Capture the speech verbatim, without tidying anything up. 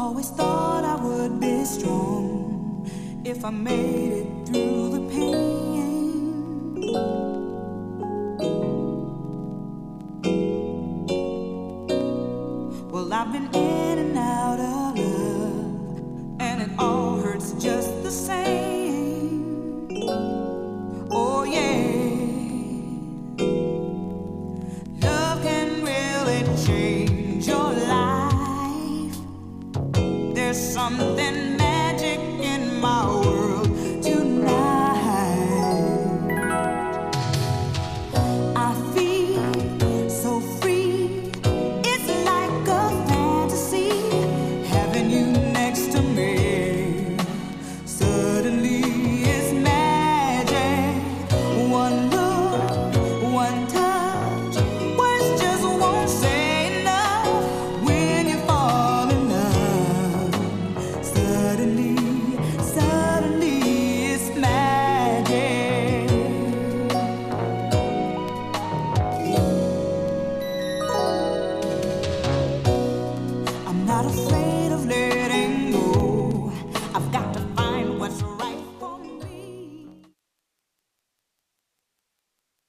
Always thought I would be strong if I made it through the pain. Well, I've been in and out of love, and it all hurts just the same. Oh yeah, love can really change your life. There's something magic in my world tonight. I feel so free. It's like a fantasy having you next to me. Suddenly it's magic. One look, one touch, words just won't say enough. When you fall in love, suddenly, suddenly it's magic. I'm not afraid